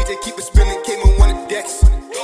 DJ keep it spinning, came on one of the decks.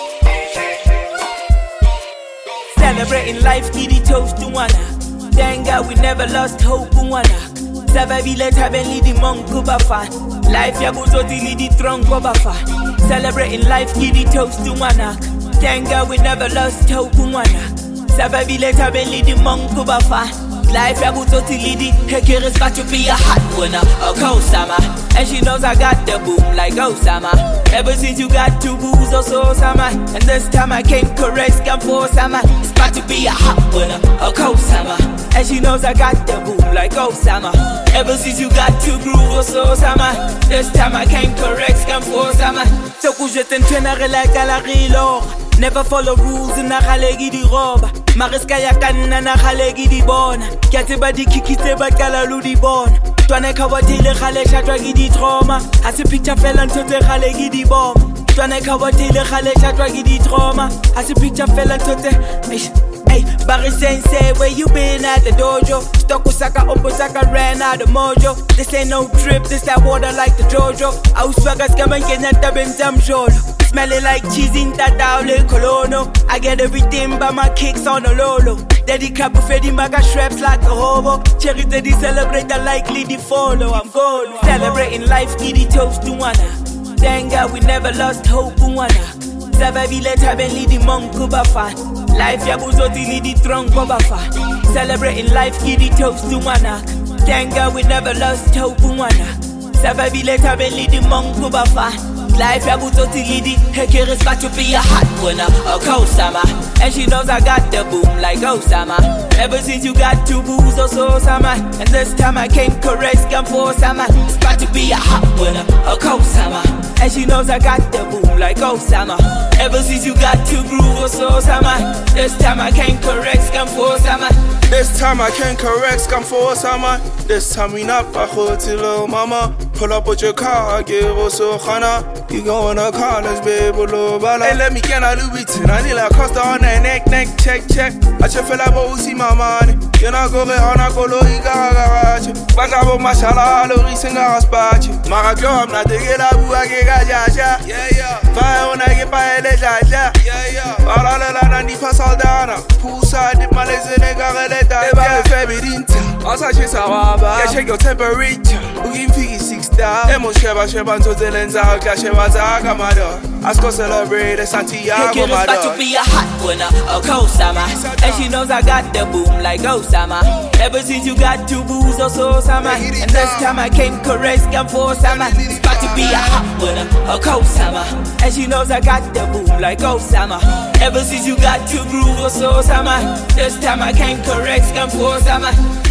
Celebrating life, giddy toast to one. Thank God we never lost hope on one. Savabile tabeli di monku bafa. Life ya buzoti di tronco bafa. Celebrating life, giddy toast to one. Thank God we never lost hope on one. Savabile tabeli di monku bafa. Life ya buzoti lidi. Hekir is about to be a hot winner, a cold summer. And she knows I got the boom like Osama. Ever since you got two booze or so summer. And this time I came correct, scam for summer. It's about to be a hot winner, a cold summer. And she knows I got the boom like Osama. Ever since you got two groove or so summer. This time I came correct, scam for summer. So kujete ntwenare like a la rilo. Never follow rules in a khalegi di roba. Mariska ya kanna na khalegi di bona. Kiate ba di kikite ba kala lu di bona. Twane kawatile khale shatwa ki di trauma. Hasi picture fella ntote khalegi di bomba. Twane kawatile khale shatwa ki di trauma. Hasi picture fella ntote. Hey, Barry Sensei, where you been at the dojo? Stuck Osaka, Opposaka, ran out of mojo. This ain't no drip, this that water like the Jojo. I was swagger scamming, getting at the Benzam Jolo. Smelling like cheese in that Dowley Colono. I get everything by my kicks on the Lolo. Daddy Capo Fedi Maga Shreps like a hobo. Cherry Daddy celebrate the likely the follow. I'm going celebrating life, giddy toast to one. Thank God we never lost hope on one. Savabile tabeli di monku bafa. Life ya buzoti di tronco bafa. Celebrating life, giddy toast to one. Thank God we never lost hope on one. Savabile tabeli di monku bafa. Life ya buzoti di. Hekir is about to be a hot winner, a cold summer. And she knows I got the boom like Osama. Ever since you got two booze or so summer. And this time I came correct, scam for summer. It's about to be a hot winner, a cold summer. And she knows I got the boom like Osama. Ever since you got two groove or so summer. This time I came correct, scam for summer. This time I came correct, scam for summer. This time we not back to little mama. Pull up with your car, give us a khana. You go on a car, let's be able to bala. Hey, let me get a Louis Vuitton. I need a Costa on the neck, check. I just feel like I see my money. You know, go on a colo, you got garage. But I want my shala, Louis and Gaspach. Maragio, I'm not the get up, I get gaja. Yeah. Fire when I get by the jaja. Yeah. Parallel and the Pasaldana. Poolside, the Malays and the Gareleta. Ever Febidinta. Also, she's a waba. Yeah, check your temperature. We give you 6 stars. Emo Sheba to the lens out, Sheba Zagamado. Ask us celebrate the Santiago. It's about to be a hot winner, a cold summer. And she knows I got the boom like Osama. Ever since you got two booze or so summer. And this time I came correct, scam for summer. It's about to be a hot winner, a cold summer. And she knows I got the boom like Osama. Ever since you got two groove or so summer. This time I came correct, scam for summer.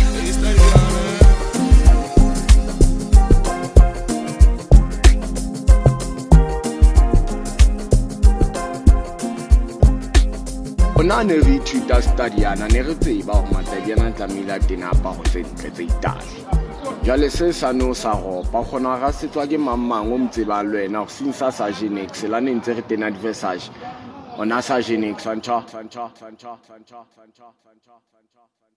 Ona ne re ithuta stadiana ne re tseba hore matadiana tlamehile a tena aparo tse ntle tse itase. Jwale se sano sa ropa kgona ga setswa ke mamang o mtseba le wena go sinsa sa Genex la ne ntse re tena adversage ona sa Genex fantha